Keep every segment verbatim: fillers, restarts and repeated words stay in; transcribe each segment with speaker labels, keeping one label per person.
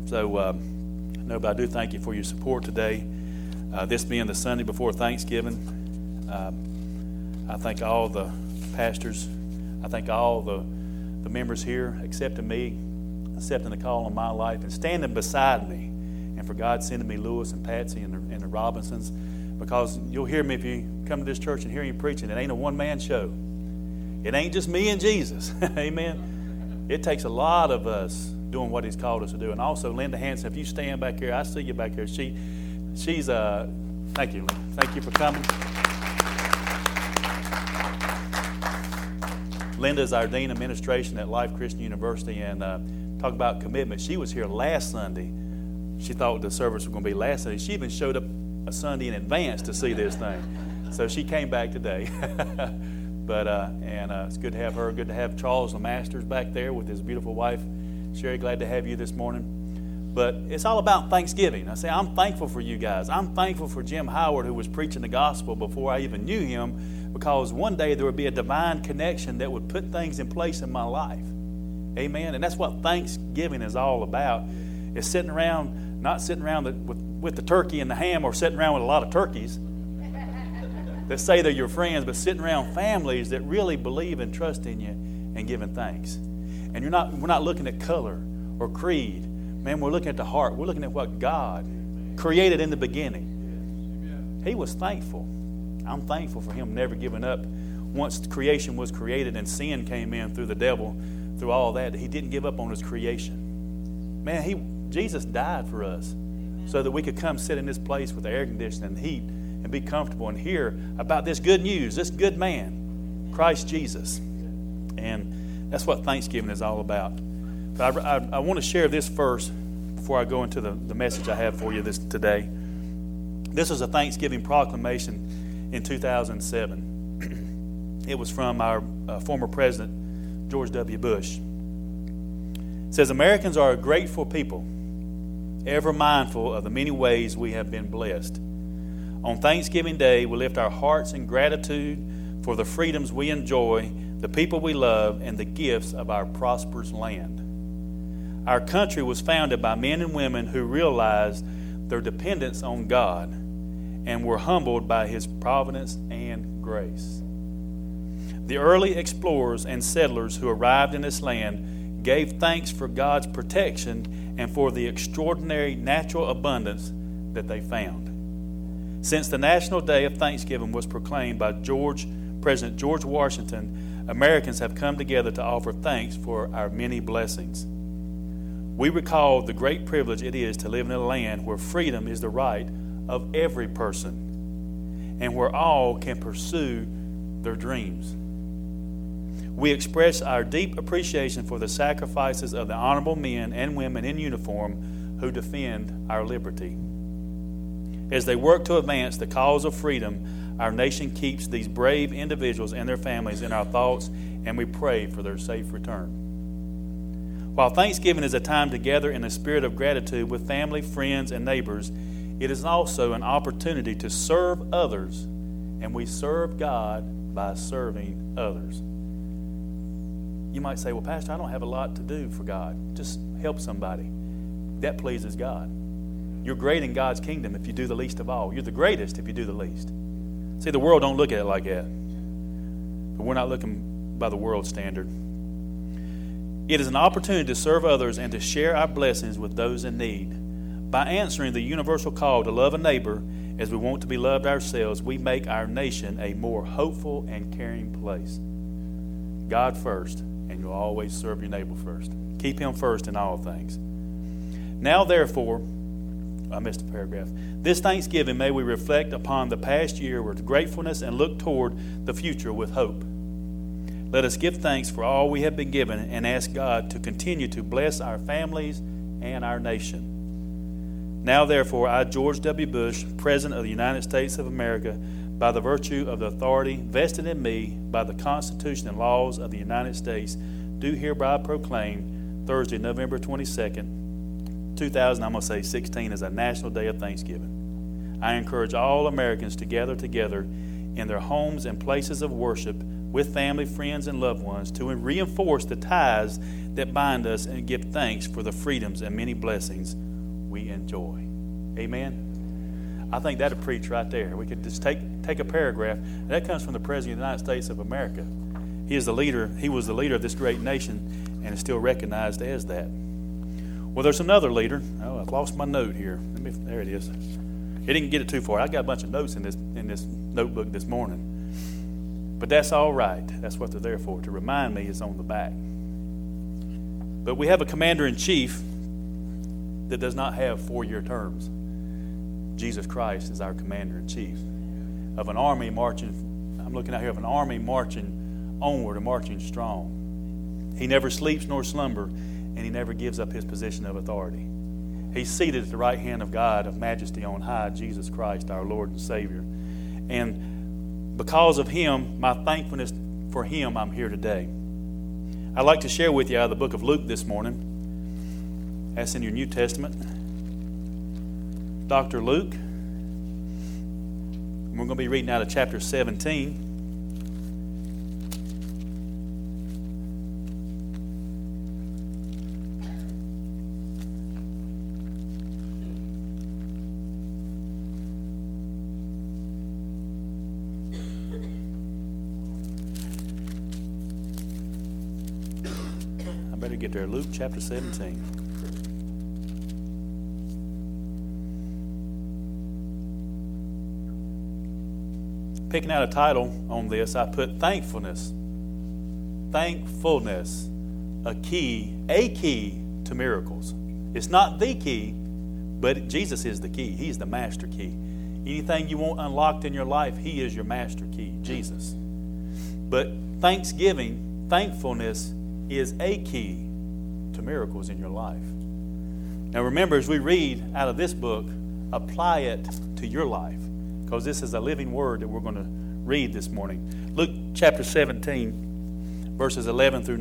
Speaker 1: So, uh, no, but I do thank you for your support today. Uh, this being the Sunday before Thanksgiving, um, I thank all the pastors. I thank all the, the members here accepting me, accepting the call on my life, and standing beside me. And for God sending me Lewis and Patsy and the, and the Robinsons, because you'll hear me if you come to this church and hear me preaching. It ain't a one-man show. It ain't just me and Jesus. Amen. It takes a lot of us doing what He's called us to do. And also, Linda Hanson, if you stand back here, I see you back here. She, she's uh, thank you, Linda. Thank you for coming. Linda is our Dean of Administration at Life Christian University, and uh, talk about commitment. She was here last Sunday. She thought the service was going to be last Sunday. She even showed up a Sunday in advance to see this thing. So she came back today. but uh, and uh, it's good to have her. Good to have Charles Lemasters back there with his beautiful wife, Sherry. Glad to have you this morning. But it's all about Thanksgiving. I say I'm thankful for you guys. I'm thankful for Jim Howard, who was preaching the gospel before I even knew him, because one day there would be a divine connection that would put things in place in my life. Amen. And that's what Thanksgiving is all about. It's sitting around, not sitting around the, with, with the turkey and the ham, or sitting around with a lot of turkeys that say they're your friends, but sitting around families that really believe and trust in you and giving thanks. And you're not, we're not looking at color or creed. Man, we're looking at the heart. We're looking at what God created in the beginning. He was thankful. I'm thankful for Him never giving up. Once creation was created and sin came in through the devil, through all that, He didn't give up on His creation. Man, He Jesus died for us so that we could come sit in this place with the air conditioning and heat and be comfortable and hear about this good news, this good man, Christ Jesus. And that's what Thanksgiving is all about. But I, I, I want to share this first before I go into the, the message I have for you this today. This is a Thanksgiving proclamation in two thousand seven. It was from our uh, former president, George W. Bush. It says, Americans are a grateful people, ever mindful of the many ways we have been blessed. On Thanksgiving Day, we lift our hearts in gratitude for the freedoms we enjoy, the people we love, and the gifts of our prosperous land. Our country was founded by men and women who realized their dependence on God and were humbled by His providence and grace. The early explorers and settlers who arrived in this land gave thanks for God's protection and for the extraordinary natural abundance that they found. Since the National Day of Thanksgiving was proclaimed by George, President George Washington, Americans have come together to offer thanks for our many blessings. We recall the great privilege it is to live in a land where freedom is the right of every person and where all can pursue their dreams. We express our deep appreciation for the sacrifices of the honorable men and women in uniform who defend our liberty. As they work to advance the cause of freedom, our nation keeps these brave individuals and their families in our thoughts, and we pray for their safe return. While Thanksgiving is a time to gather in a spirit of gratitude with family, friends, and neighbors, it is also an opportunity to serve others, and we serve God by serving others. You might say, well, Pastor, I don't have a lot to do for God. Just help somebody. That pleases God. You're great in God's kingdom if you do the least of all. You're the greatest if you do the least. See, the world don't look at it like that. But we're not looking by the world standard. It is an opportunity to serve others and to share our blessings with those in need. By answering the universal call to love a neighbor as we want to be loved ourselves, we make our nation a more hopeful and caring place. God first, and you'll always serve your neighbor first. Keep Him first in all things. Now, therefore, I missed a paragraph. This Thanksgiving, may we reflect upon the past year with gratefulness and look toward the future with hope. Let us give thanks for all we have been given and ask God to continue to bless our families and our nation. Now, therefore, I, George W. Bush, President of the United States of America, by the virtue of the authority vested in me by the Constitution and laws of the United States, do hereby proclaim Thursday, November twenty-second, two thousand, I'm going to say sixteen, as a National Day of Thanksgiving. I encourage all Americans to gather together in their homes and places of worship with family, friends, and loved ones to reinforce the ties that bind us and give thanks for the freedoms and many blessings we enjoy. Amen? I think that'll preach right there. We could just take, take a paragraph. That comes from the President of the United States of America. He is the leader. He was the leader of this great nation and is still recognized as that. Well, there's another leader. Oh, I've lost my note here. Let me, there it is. It didn't get it too far. I got a bunch of notes in this in this notebook this morning. But that's all right. That's what they're there for, to remind me it's on the back. But we have a commander-in-chief that does not have four-year terms. Jesus Christ is our commander-in-chief of an army marching. I'm looking out here of an army marching onward and marching strong. He never sleeps nor slumber, and he never gives up his position of authority. He's seated at the right hand of God, of majesty on high, Jesus Christ, our Lord and Savior. And because of him, my thankfulness for him, I'm here today. I'd like to share with you out of the book of Luke this morning. That's in your New Testament. Doctor Luke. We're going to be reading out of chapter seventeen. Better get there. Luke chapter seventeen. Picking out a title on this, I put thankfulness. Thankfulness, a key, a key to miracles. It's not the key, but Jesus is the key. He's the master key. Anything you want unlocked in your life, He is your master key, Jesus. But thanksgiving, thankfulness, is a key to miracles in your life. Now remember, as we read out of this book, apply it to your life, because this is a living word that we're going to read this morning. Luke chapter seventeen, verses eleven through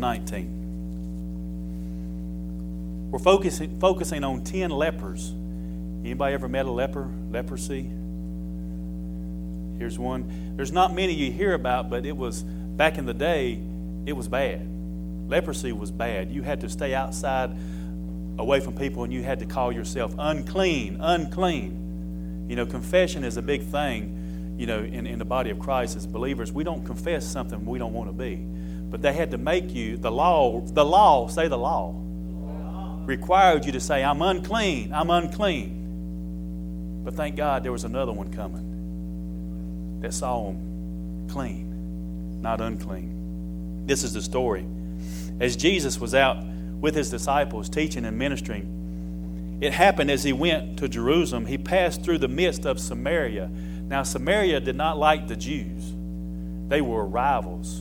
Speaker 1: nineteen. We're focusing, focusing on ten lepers. Anybody ever met a leper? Leprosy? Here's one. There's not many you hear about, but it was, back in the day, it was bad. Leprosy was bad. You had to stay outside away from people, and you had to call yourself unclean, unclean. You know, confession is a big thing, you know, in, in the body of Christ as believers. We don't confess something we don't want to be. But they had to make you, the law, the law, say the law, required you to say, I'm unclean, I'm unclean. But thank God there was another one coming that saw them clean, not unclean. This is the story. As Jesus was out with his disciples teaching and ministering, it happened as he went to Jerusalem, he passed through the midst of Samaria. Now Samaria did not like the Jews. They were rivals.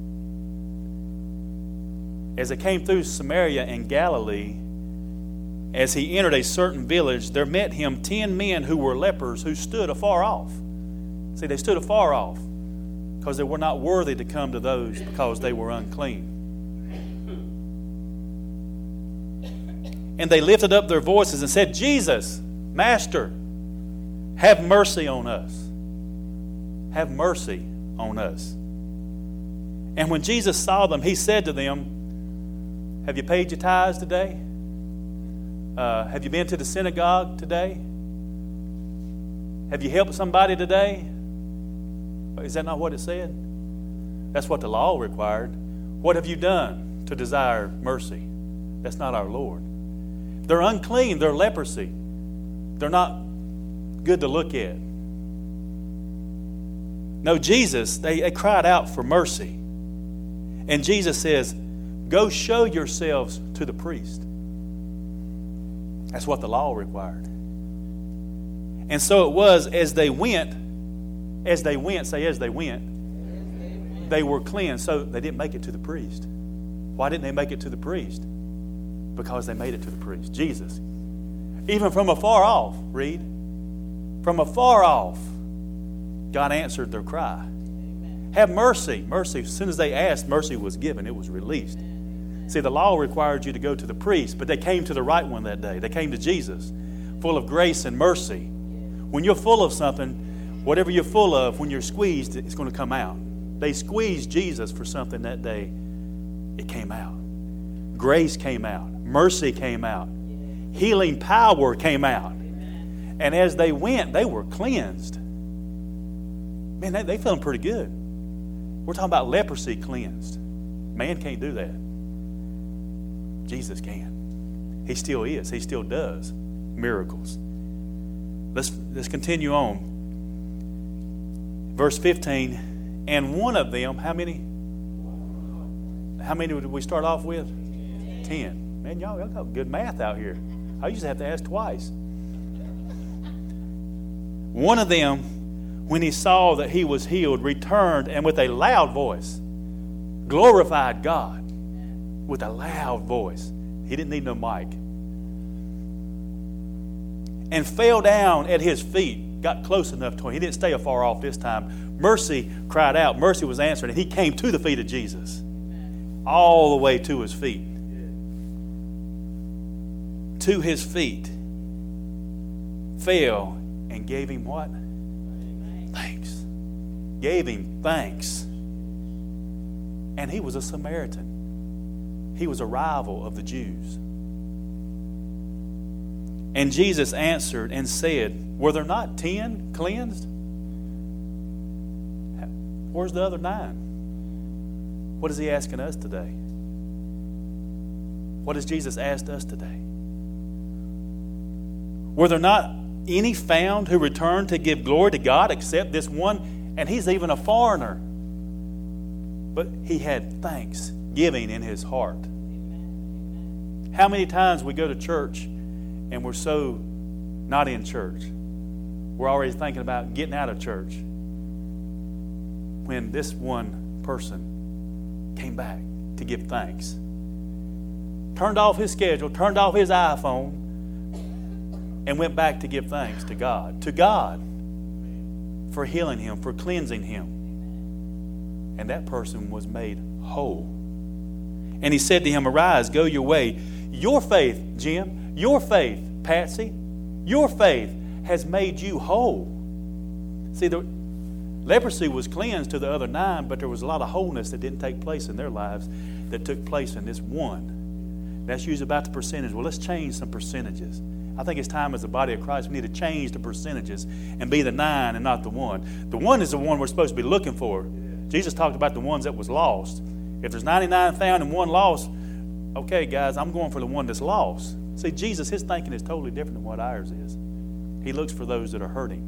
Speaker 1: As they came through Samaria and Galilee, as he entered a certain village, there met him ten men who were lepers who stood afar off. See, they stood afar off because they were not worthy to come to those because they were unclean. And they lifted up their voices and said, Jesus, Master, have mercy on us. Have mercy on us. And when Jesus saw them, he said to them, have you paid your tithes today? Uh, have you been to the synagogue today? Have you helped somebody today? Is that not what it said? That's what the law required. What have you done to desire mercy? That's not our Lord. They're unclean. They're leprosy. They're not good to look at. No, Jesus, they, they cried out for mercy. And Jesus says, go show yourselves to the priest. That's what the law required. And so it was as they went, as they went, say as they went, they were cleansed. So they didn't make it to the priest. Why didn't they make it to the priest? Because they made it to the priest, Jesus. Even from afar off, read. From afar off, God answered their cry. Amen. Have mercy. Mercy, as soon as they asked, mercy was given. It was released. Amen. See, the law required you to go to the priest, but they came to the right one that day. They came to Jesus, full of grace and mercy. When you're full of something, whatever you're full of, when you're squeezed, it's going to come out. they squeezed Jesus for something that day, it came out. Grace came out. Mercy came out. Healing power came out. And as they went, they were cleansed. Man, they, they feeling pretty good. We're talking about leprosy cleansed. Man can't do that. Jesus can. He still is. He still does miracles. Let's, let's continue on. Verse fifteen, and one of them, how many? How many did we start off with? Ten. Man, y'all, y'all got good math out here. I used to have to ask twice. One of them, when he saw that he was healed, returned and with a loud voice glorified God. With a loud voice. He didn't need no mic. And fell down at his feet. Got close enough to him. He didn't stay afar off this time. Mercy cried out. Mercy was answered. And he came to the feet of Jesus. All the way to his feet. To his feet. Fell and gave him what? Thanks. Gave him thanks. And he was a Samaritan. He was a rival of the Jews. And Jesus answered and said, were there not ten cleansed? Where's the other nine? What is he asking us today? What has Jesus asked us today? Were there not any found who returned to give glory to God except this one? And he's even a foreigner. But he had thanksgiving in his heart. How many times we go to church and we're so not in church? We're already thinking about getting out of church. When this one person came back to give thanks. Turned off his schedule, turned off his iPhone, and went back to give thanks to God. To God for healing him, for cleansing him. And that person was made whole. And he said to him, arise, go your way. Your faith, Jim, your faith, Patsy, your faith has made you whole. See, the leprosy was cleansed to the other nine, but there was a lot of wholeness that didn't take place in their lives that took place in this one. That's usually about the percentage. Well, let's change some percentages. I think it's time as the body of Christ, we need to change the percentages and be the nine and not the one. The one is the one we're supposed to be looking for. Jesus talked about the ones that was lost. If there's ninety-nine found and one lost, okay, guys, I'm going for the one that's lost. See, Jesus, his thinking is totally different than what ours is. He looks for those that are hurting.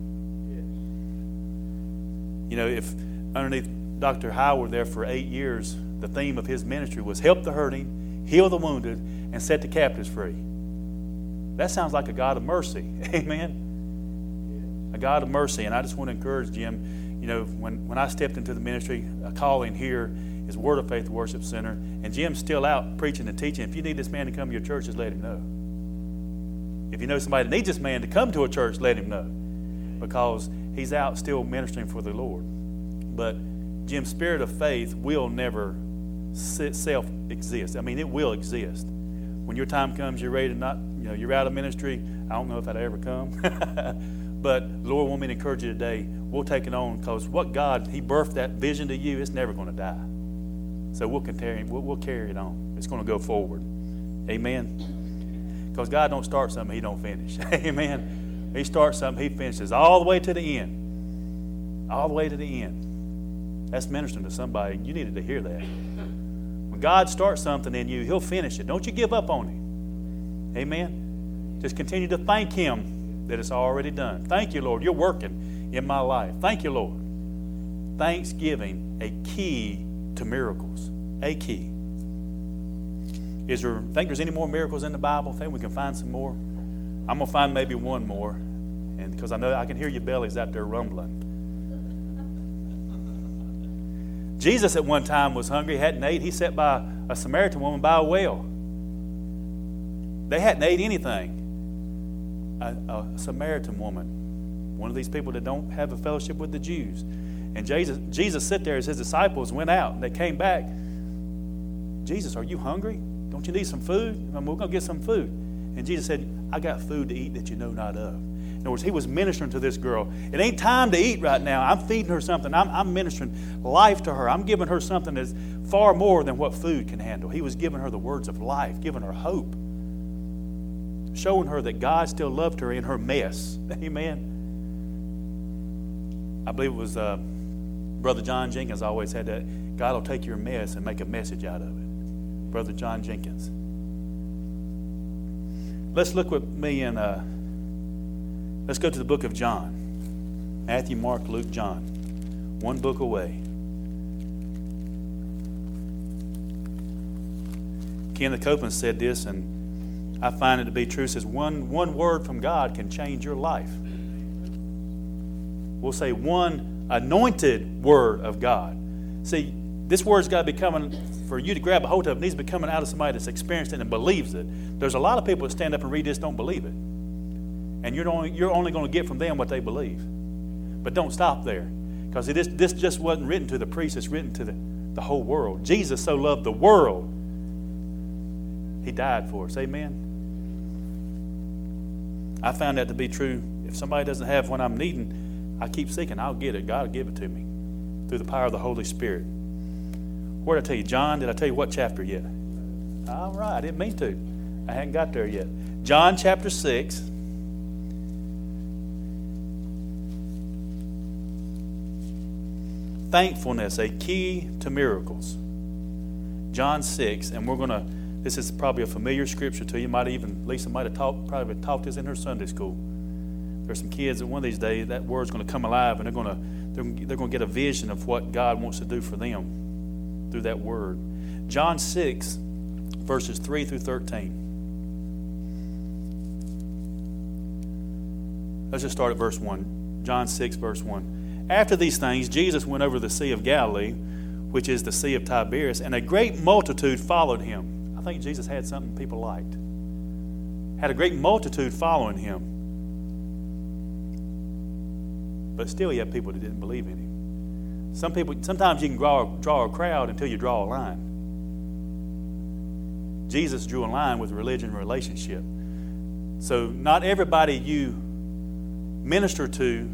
Speaker 1: You know, if underneath Doctor Howard there for eight years, the theme of his ministry was help the hurting, heal the wounded, and set the captives free. That sounds like a God of mercy. Amen? A God of mercy. And I just want to encourage Jim, you know, when, when I stepped into the ministry, a calling here is Word of Faith Worship Center. And Jim's still out preaching and teaching. If you need this man to come to your church, just let him know. If you know somebody that needs this man to come to a church, let him know. Because he's out still ministering for the Lord. But Jim's spirit of faith will never self-exist. I mean, it will exist. When your time comes, you're ready to not, you know, you're out of ministry. I don't know if that'll ever come. But the Lord wants me to encourage you today. We'll take it on because what God, he birthed that vision to you, it's never going to die. So we'll carry, we'll, we'll carry it on. It's going to go forward. Amen. Because God don't start something he don't finish. Amen. He starts something, he finishes all the way to the end. All the way to the end. That's ministering to somebody. You needed to hear that. When God starts something in you, he'll finish it. Don't you give up on him. Amen. Just continue to thank him that it's already done. Thank you, Lord. You're working in my life. Thank you, Lord. Thanksgiving, a key to miracles. A key. Is there, think there's any more miracles in the Bible? Think we can find some more? I'm going to find maybe one more. And because I know I can hear your bellies out there rumbling. Jesus at one time was hungry, hadn't ate. He sat by a Samaritan woman by a well. They hadn't ate anything. A, a Samaritan woman, one of these people that don't have a fellowship with the Jews. And Jesus, Jesus sat there as his disciples went out and they came back. Jesus, are you hungry? Don't you need some food? We're going to get some food. And Jesus said, I got food to eat that you know not of. In other words, he was ministering to this girl. It ain't time to eat right now. I'm feeding her something. I'm, I'm ministering life to her. I'm giving her something that's far more than what food can handle. He was giving her the words of life, giving her hope, showing her that God still loved her in her mess. Amen. I believe it was uh, Brother John Jenkins always had that. God will take your mess and make a message out of it. Brother John Jenkins. Let's look with me in, uh, let's go to the book of John. Matthew, Mark, Luke, John. One book away. Kenneth Copeland said this, and I find it to be true. It says, one, one word from God can change your life. We'll say one anointed word of God. See, this word's got to be coming, for you to grab a hold of it, needs to be coming out of somebody that's experienced it and believes it. There's a lot of people that stand up and read this don't believe it. And you're only, you're only going to get from them what they believe. But don't stop there. Because this, this just wasn't written to the priest, it's written to the, the whole world. Jesus so loved the world, He died for us. Amen? I found that to be true. If somebody doesn't have what I'm needing, I keep seeking. I'll get it. God will give it to me through the power of the Holy Spirit. Where did I tell you? John, did I tell you what chapter yet? All right. I didn't mean to. I hadn't got there yet. John chapter six. Thankfulness, a key to miracles. John six, and we're going to, this is probably a familiar scripture to you. Might even, Lisa might have taught, probably taught this in her Sunday school. There's some kids that one of these days that word's going to come alive, and they're going to they're, they're going to get a vision of what God wants to do for them through that word. John six, verses three through thirteen. Let's just start at verse one. John six, verse one. After these things, Jesus went over the Sea of Galilee, which is the Sea of Tiberias, and a great multitude followed him. I think Jesus had something people liked. Had a great multitude following him. But still, you have people that didn't believe in him. Some people, sometimes you can draw, draw a crowd until you draw a line. Jesus drew a line with religion and relationship. So not everybody you minister to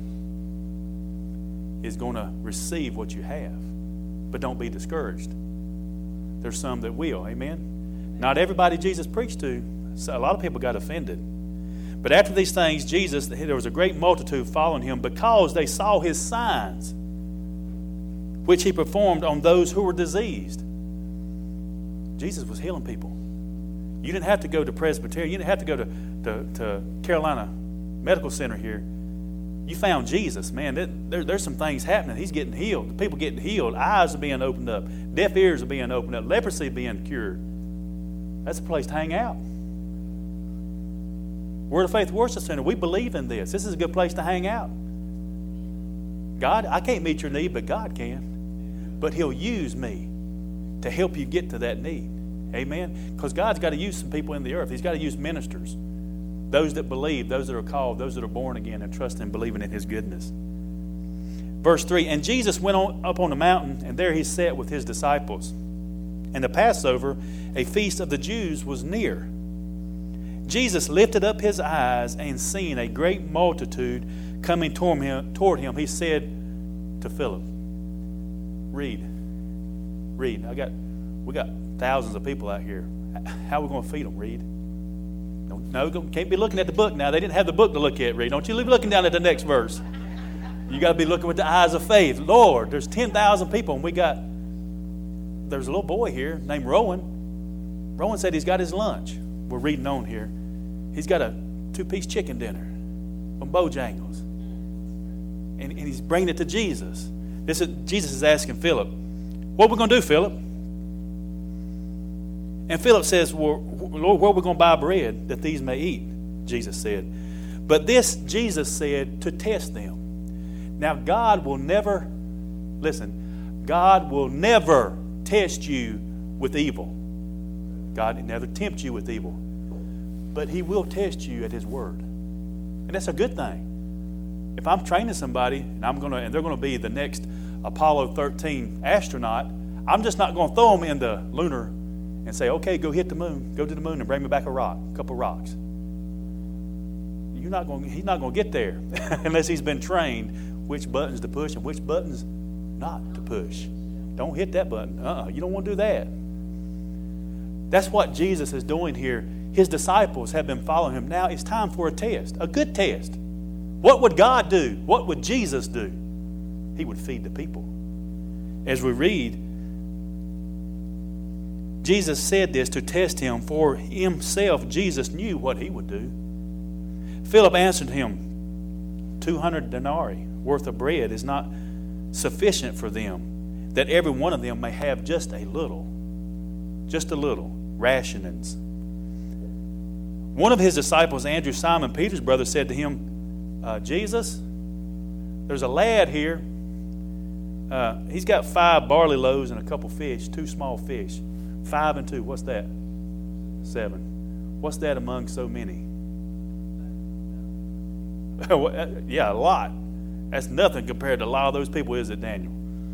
Speaker 1: is going to receive what you have. But don't be discouraged. There's some that will. Amen? Not everybody Jesus preached to. So a lot of people got offended. But after these things, Jesus, there was a great multitude following him because they saw his signs, which he performed on those who were diseased. Jesus was healing people. You didn't have to go to Presbyterian. You didn't have to go to, to, to Carolina Medical Center here. You found Jesus, man. There, there's some things happening. He's getting healed. People getting healed. Eyes are being opened up. Deaf ears are being opened up. Leprosy being cured. That's a place to hang out. Word of Faith Worship Center, we believe in this. This is a good place to hang out. God, I can't meet your need, but God can. But He'll use me to help you get to that need. Amen? Because God's got to use some people in the earth. He's got to use ministers. Those that believe, those that are called, those that are born again and trust and believing in His goodness. Verse three, and Jesus went on, up on the mountain, and there He sat with His disciples. And the Passover, a feast of the Jews, was near. Jesus lifted up His eyes and seeing a great multitude coming toward him, toward him, He said to Philip, read, read. I got, we got thousands of people out here. How are we going to feed them? Read. No, no, can't be looking at the book now. They didn't have the book to look at. Read. Don't you be looking down at the next verse. You got to be looking with the eyes of faith. Lord, there's ten thousand people, and we got, there's a little boy here named Rowan. Rowan said he's got his lunch. We're reading on here. He's got a two-piece chicken dinner from Bojangles. And, and he's bringing it to Jesus. This is, Jesus is asking Philip, what are we going to do, Philip? And Philip says, well, Lord, where are we going to buy bread that these may eat? Jesus said. But this, Jesus said, to test them. Now, God will never, listen, God will never test you with evil. God never tempt you with evil. But He will test you at His word. And that's a good thing. If I'm training somebody and I'm gonna and they're gonna be the next Apollo thirteen astronaut, I'm just not gonna throw them in the lunar and say, okay, go hit the moon, go to the moon and bring me back a rock, a couple rocks. You you're not going. He's not going to get there unless he's been trained which buttons to push and which buttons not to push. Don't hit that button. Uh-uh. You don't want to do that. That's what Jesus is doing here. His disciples have been following him. Now it's time for a test, a good test. What would God do? What would Jesus do? He would feed the people. As we read, Jesus said this to test him. For himself, Jesus knew what he would do. Philip answered him, two hundred denarii worth of bread is not sufficient for them, that every one of them may have just a little, just a little, rationings. One of his disciples, Andrew, Simon Peter's brother, said to him, uh, Jesus, there's a lad here. Uh, he's got five barley loaves and a couple fish, two small fish. Five and two, what's that? Seven. What's that among so many? Yeah, a lot. That's nothing compared to a lot of those people, is it, Daniel?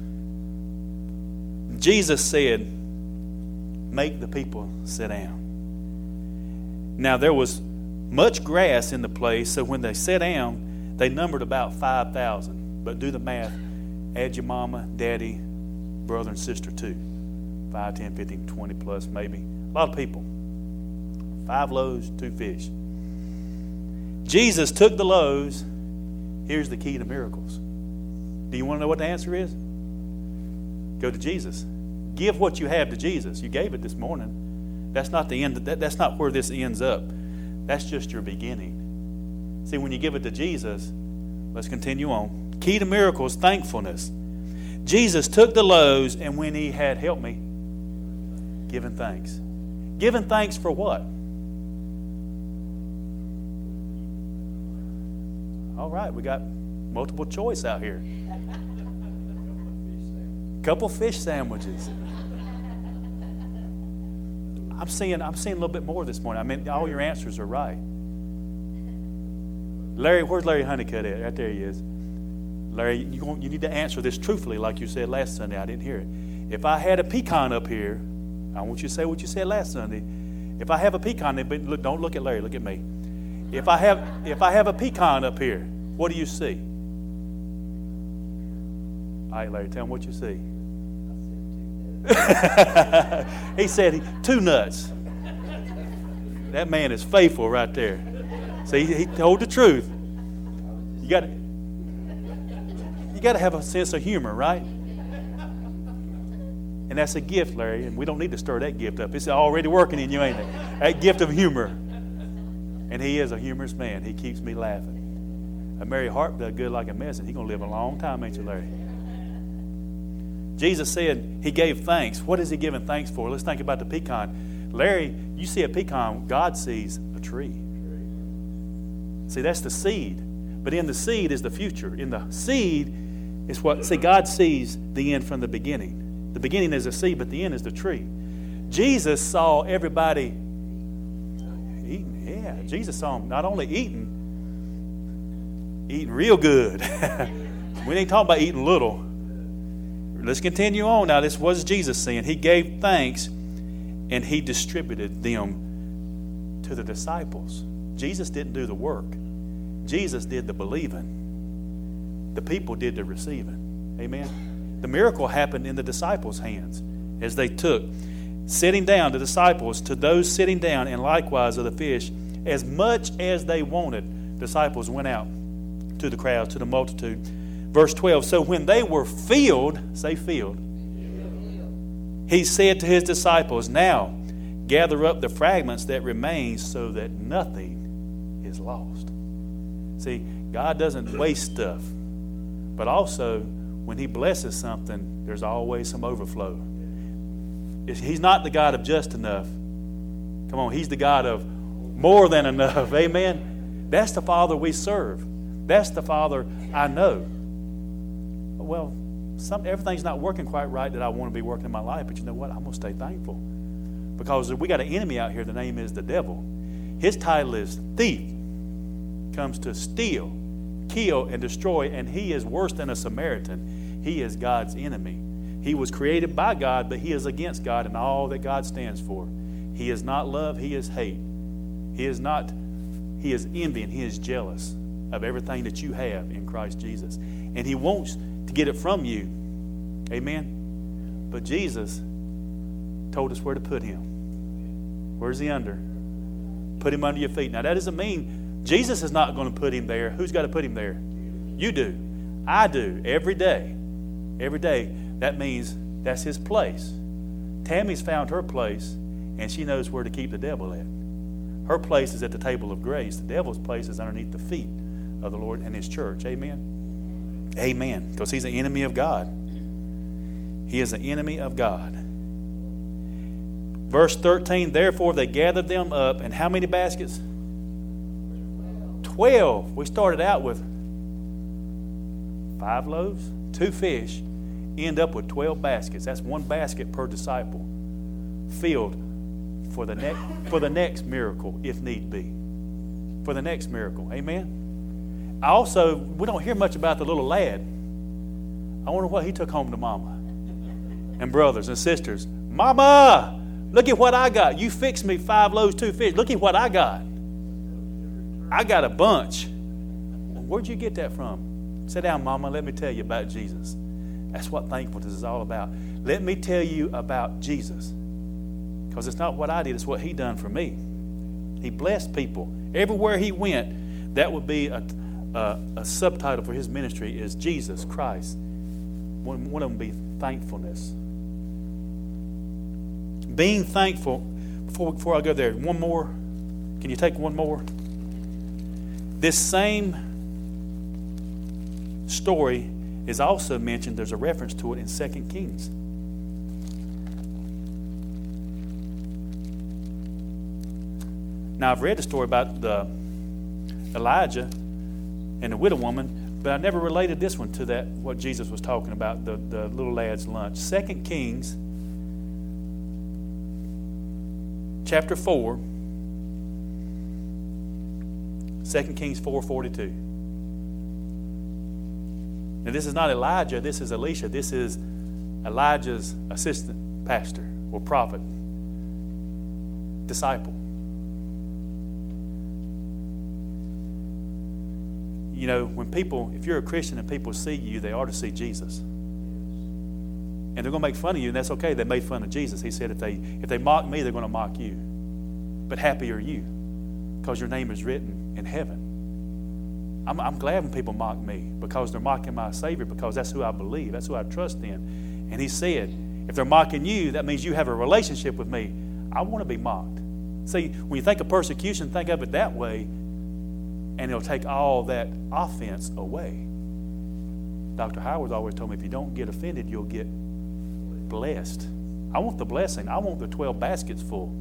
Speaker 1: Jesus said, make the people sit down. Now, there was much grass in the place, so when they sat down, they numbered about five thousand. But do the math. Add your mama, daddy, brother, and sister too. five, ten, fifteen, twenty plus maybe. A lot of people. Five loaves, two fish. Jesus took the loaves. Here's the key to miracles. Do you want to know what the answer is? Go to Jesus. Give what you have to Jesus. You gave it this morning. That's not the end. That, that's not where this ends up. That's just your beginning. See, when you give it to Jesus, let's continue on. Key to miracles, thankfulness. Jesus took the loaves, and when he had, help me, given thanks. Given thanks for what? All right, we got multiple choice out here. Couple fish sandwiches. I'm seeing, I'm seeing a little bit more this morning. I mean, all your answers are right. Larry, where's Larry Honeycutt at? Right there he is. Larry, you, you need to answer this truthfully like you said last Sunday. I didn't hear it. If I had a pecan up here, I want you to say what you said last Sunday. If I have a pecan, look, don't look at Larry, look at me. If I have, if I have a pecan up here, what do you see? All right, Larry, tell him what you see. He said he, two nuts. That man is faithful right there. See, he told the truth. You got to, you got to have a sense of humor, right? And that's a gift, Larry. And we don't need to stir that gift up. It's already working in you, ain't it? That gift of humor. And he is a humorous man. He keeps me laughing. A merry heart does good like a medicine. He's going to live a long time, ain't you, Larry? Jesus said he gave thanks. What is he giving thanks for? Let's think about the pecan. Larry, you see a pecan, God sees a tree. See, that's the seed. But in the seed is the future. In the seed is what, see, God sees the end from the beginning. The beginning is a seed, but the end is the tree. Jesus saw everybody eating. Yeah, Jesus saw them not only eating, eating real good. We ain't talking about eating little. Let's continue on now. This was Jesus saying. He gave thanks and he distributed them to the disciples. Jesus didn't do the work. Jesus did the believing. The people did the receiving. Amen. The miracle happened in the disciples' hands as they took, sitting down, the disciples, to those sitting down, and likewise of the fish, as much as they wanted. Disciples went out to the crowd, to the multitude. Verse twelve, so when they were filled, say filled, he said to his disciples, now gather up the fragments that remain so that nothing is lost. See, God doesn't waste stuff. But also, when he blesses something, there's always some overflow. He's not the God of just enough. Come on, he's the God of more than enough. Amen? That's the Father we serve. That's the Father I know. Well, some, everything's not working quite right that I want to be working in my life. But you know what? I'm going to stay thankful. Because we got an enemy out here. The name is the devil. His title is thief. Comes to steal, kill, and destroy. And he is worse than a Samaritan. He is God's enemy. He was created by God, but he is against God and all that God stands for. He is not love. He is hate. He is not, He is envying. He is jealous of everything that you have in Christ Jesus. And he wants to get it from you. Amen? But Jesus told us where to put him. Where's he under? Put him under your feet. Now, that doesn't mean Jesus is not going to put him there. Who's got to put him there? You do. I do. Every day. Every day. That means that's his place. Tammy's found her place, and she knows where to keep the devil at. Her place is at the table of grace. The devil's place is underneath the feet of the Lord and his church. Amen? Amen. Because he's an enemy of God. He is an enemy of God. Verse thirteen, therefore they gathered them up. And how many baskets? Twelve. We started out with five loaves, two fish. End up with twelve baskets. That's one basket per disciple. Filled for the next for the next miracle, if need be. For the next miracle. Amen? I also, we don't hear much about the little lad. I wonder what he took home to Mama. And brothers and sisters. Mama! Look at what I got. You fixed me five loaves, two fish. Look at what I got. I got a bunch. Where'd you get that from? Sit down, Mama. Let me tell you about Jesus. That's what thankfulness is all about. Let me tell you about Jesus. Because it's not what I did. It's what he done for me. He blessed people. Everywhere he went, that would be a, a, a subtitle for his ministry is Jesus Christ. One, one of them be thankfulness. Being thankful. Before, before I go there, one more. Can you take one more? This same story is also mentioned. There's a reference to it in Second Kings. Now, I've read the story about the Elijah and the widow woman, but I never related this one to that, what Jesus was talking about, the, the little lad's lunch. Second Kings chapter four. Second Kings four forty-two. Now, this is not Elijah. This is Elisha. This is Elijah's assistant pastor or prophet, disciple. You know, when people, if you're a Christian and people see you, they ought to see Jesus. And they're going to make fun of you, and that's okay. They made fun of Jesus. He said, if they if they mock me, they're going to mock you. But happy are you, because your name is written in heaven. I'm, I'm glad when people mock me, because they're mocking my Savior, because that's who I believe. That's who I trust in. And he said, if they're mocking you, that means you have a relationship with me. I want to be mocked. See, when you think of persecution, think of it that way, and it'll take all that offense away. Doctor Howard's always told me, if you don't get offended, you'll get blessed. I want the blessing. I want the twelve baskets full.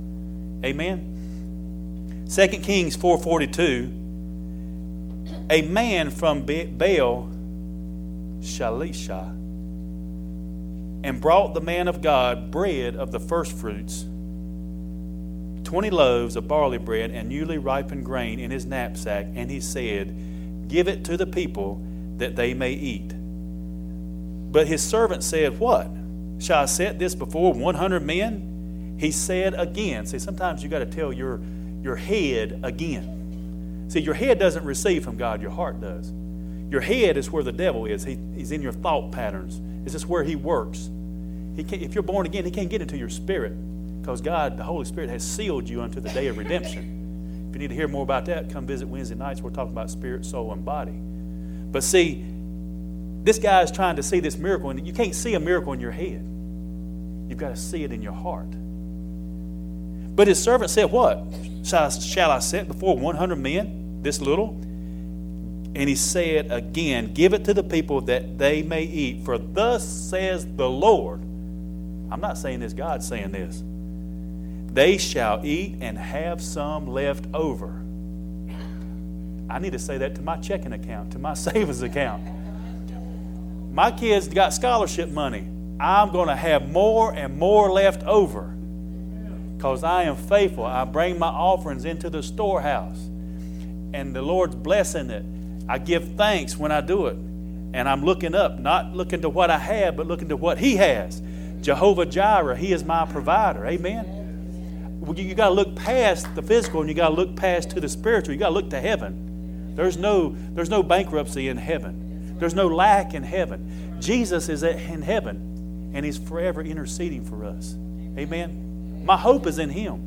Speaker 1: Amen? Second Kings four forty-two. A man from Baal Shalisha and brought the man of God bread of the firstfruits, twenty loaves of barley bread and newly ripened grain in his knapsack, and he said, give it to the people that they may eat. But his servant said, what? Shall I set this before one hundred men? He said again. See, sometimes you got to tell your, your head again. See, your head doesn't receive from God, your heart does. Your head is where the devil is. He, he's in your thought patterns. This is where he works. He can't, if you're born again, he can't get into your spirit, because God, the Holy Spirit, has sealed you unto the day of redemption. If you need to hear more about that, come visit Wednesday nights. We're talking about spirit, soul, and body. But see, this guy is trying to see this miracle, and you can't see a miracle in your head. You've got to see it in your heart. But his servant said, what? Shall I, shall I set before one hundred men this little? And he said again, give it to the people that they may eat. For thus says the Lord. I'm not saying this, God's saying this. They shall eat and have some left over. I need to say that to my checking account, to my savings account. My kids got scholarship money. I'm going to have more and more left over, because I am faithful. I bring my offerings into the storehouse, and the Lord's blessing it. I give thanks when I do it, and I'm looking up, not looking to what I have, but looking to what He has. Jehovah Jireh, He is my provider. Amen. you, you got to look past the physical and you got to look past to the spiritual. You got to look to heaven. There's no, there's no bankruptcy in heaven. There's no lack in heaven. Jesus is in heaven and He's forever interceding for us. Amen? My hope is in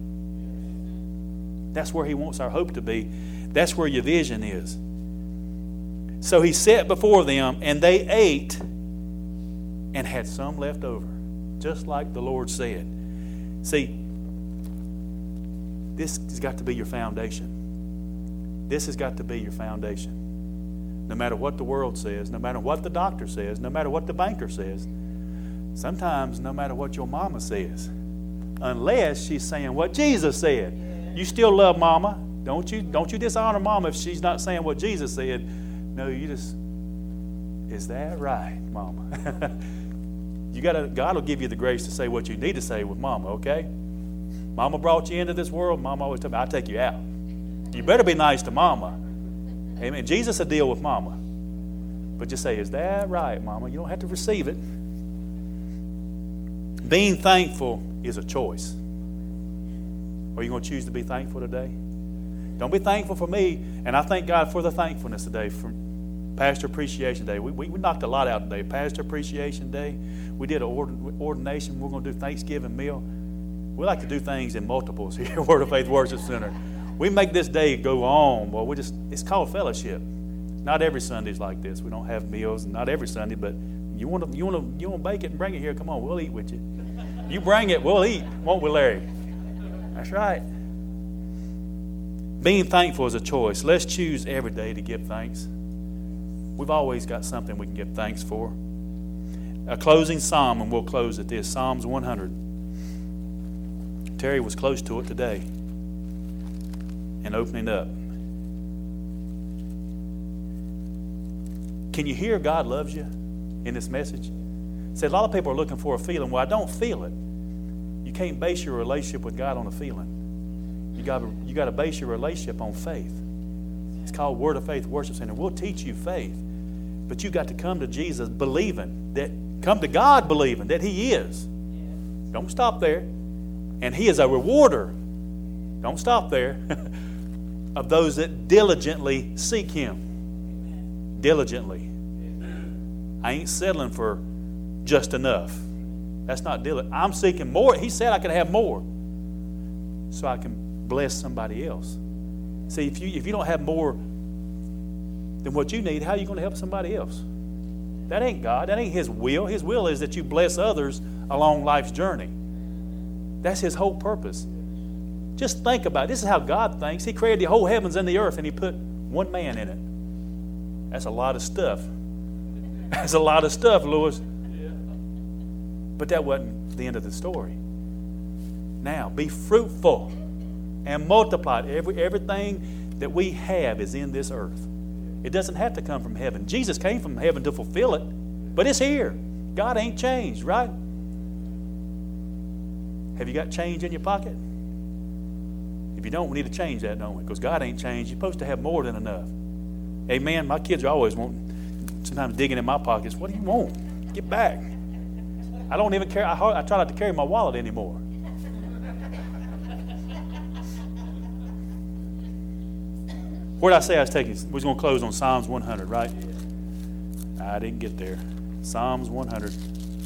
Speaker 1: Him. That's where He wants our hope to be. That's where your vision is. So He set before them, and they ate and had some left over, just like the Lord said. See, this has got to be your foundation. This has got to be your foundation. No matter what the world says, no matter what the doctor says, no matter what the banker says, sometimes no matter what your mama says, unless she's saying what Jesus said. You still love mama. Don't you, don't you dishonor mama if she's not saying what Jesus said. No, you just, is that right, mama? You gotta, God will give you the grace to say what you need to say with mama, okay? Mama brought you into this world. Mama always told me, I'll take you out. You better be nice to mama. Amen. Jesus will deal with mama. But just say, is that right, mama? You don't have to receive it. Being thankful is a choice. Are you going to choose to be thankful today? Don't be thankful for me. And I thank God for the thankfulness today. For Pastor Appreciation Day. We, we, we knocked a lot out today. Pastor Appreciation Day. We did an ordin- ordination. We're going to do Thanksgiving meal. We like to do things in multiples here at Word of Faith Worship Center. We make this day go on. Well, we just it's called fellowship. Not every Sunday's like this. We don't have meals, not every Sunday, but you want to you want to you want to bake it and bring it here. Come on, we'll eat with you. You bring it, we'll eat, won't we, Larry? That's right. Being thankful is a choice. Let's choose every day to give thanks. We've always got something we can give thanks for. A closing psalm, and we'll close at this. Psalms one hundred. Terry was close to it today. And opening up. Can you hear God loves you in this message? See, a lot of people are looking for a feeling. Well, I don't feel it. You can't base your relationship with God on a feeling. You got to, you got to base your relationship on faith. It's called Word of Faith Worship Center. We'll teach you faith. But you got to come to Jesus believing that, come to God believing that He is. Don't stop there. And He is a rewarder. Don't stop there. Of those that diligently seek Him. Diligently. I ain't settling for just enough. That's not diligent. I'm seeking more. He said I could have more. So I can bless somebody else. See, if you if you don't have more than what you need, how are you going to help somebody else? That ain't God. That ain't His will. His will is that you bless others along life's journey. That's His whole purpose. Just think about it. This is how God thinks. He created the whole heavens and the earth, and He put one man in it. That's a lot of stuff. That's a lot of stuff, Louis. But that wasn't the end of the story. Now, be fruitful and multiply. Every, everything that we have is in this earth. It doesn't have to come from heaven. Jesus came from heaven to fulfill it, but it's here. God ain't changed, right? Have you got change in your pocket? If you don't, we need to change that, don't we? Because God ain't changed. You're supposed to have more than enough. Amen. My kids are always wanting, sometimes digging in my pockets. What do you want? Get back. I don't even care. I, I try not to carry my wallet anymore. Where did I say I was taking? We was going to close on Psalms one hundred, right? I didn't get there. Psalms one hundred.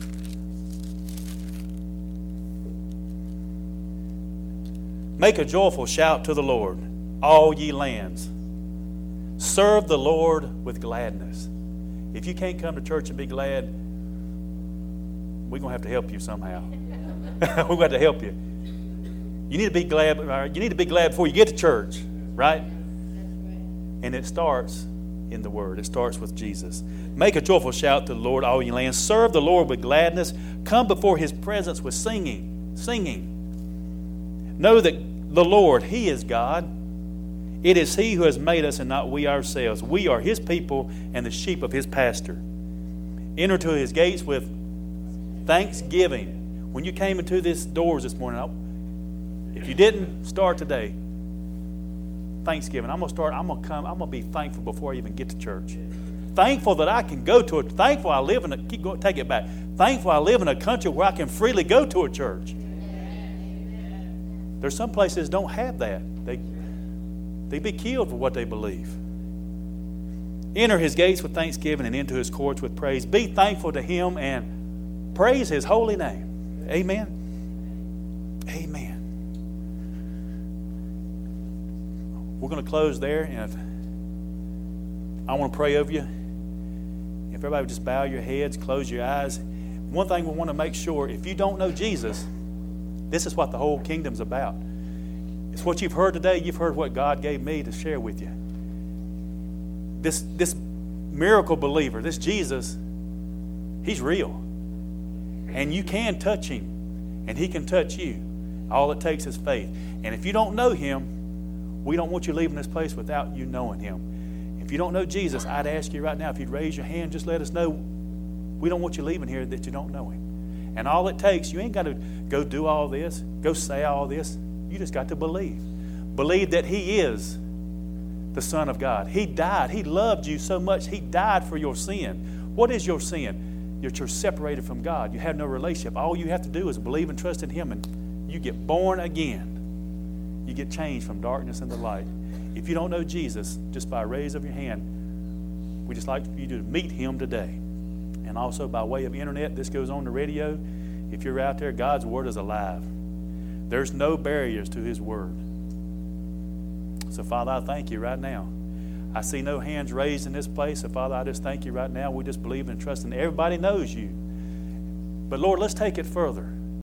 Speaker 1: Make a joyful shout to the Lord, all ye lands. Serve the Lord with gladness. If you can't come to church and be glad, we're going to have to help you somehow. We're going to have to help you. You need to be glad. You need to be glad before you get to church, right? And it starts in the Word. It starts with Jesus. Make a joyful shout to the Lord, all ye lands. Serve the Lord with gladness. Come before His presence with singing. Singing. Know that the Lord, He is God. It is He who has made us and not we ourselves. We are His people and the sheep of His pasture. Enter to His gates with thanksgiving. When you came into these doors this morning, if you didn't start today, Thanksgiving. I'm gonna start. I'm gonna come. I'm gonna be thankful before I even get to church. Thankful that I can go to it. Thankful I live in a. Keep going. Take it back. Thankful I live in a country where I can freely go to a church. There's some places don't have that. They, they be killed for what they believe. Enter his gates with thanksgiving and into his courts with praise. Be thankful to him and praise his holy name. Amen. Amen. We're going to close there, and I want to pray over you. If everybody would just bow your heads, close your eyes. One thing we want to make sure, if you don't know Jesus, this is what the whole kingdom's about. It's what you've heard today. You've heard what God gave me to share with you. This, this miracle believer, this Jesus, he's real. And you can touch him, and he can touch you. All it takes is faith. And if you don't know him, we don't want you leaving this place without you knowing him. If you don't know Jesus, I'd ask you right now, if you'd raise your hand, just let us know. We don't want you leaving here that you don't know him. And all it takes, you ain't got to go do all this, go say all this. You just got to believe. Believe that he is the Son of God. He died. He loved you so much. He died for your sin. What is your sin? That you're separated from God. You have no relationship. All you have to do is believe and trust in him, and you get born again. You get changed from darkness into light. If you don't know Jesus, just by a raise of your hand, we just like for you to meet him today. And also by way of internet, this goes on the radio. If you're out there, God's word is alive. There's no barriers to his word. So, Father, I thank you right now. I see no hands raised in this place. So, Father, I just thank you right now. We just believe and trust, and everybody knows you. But, Lord, let's take it further.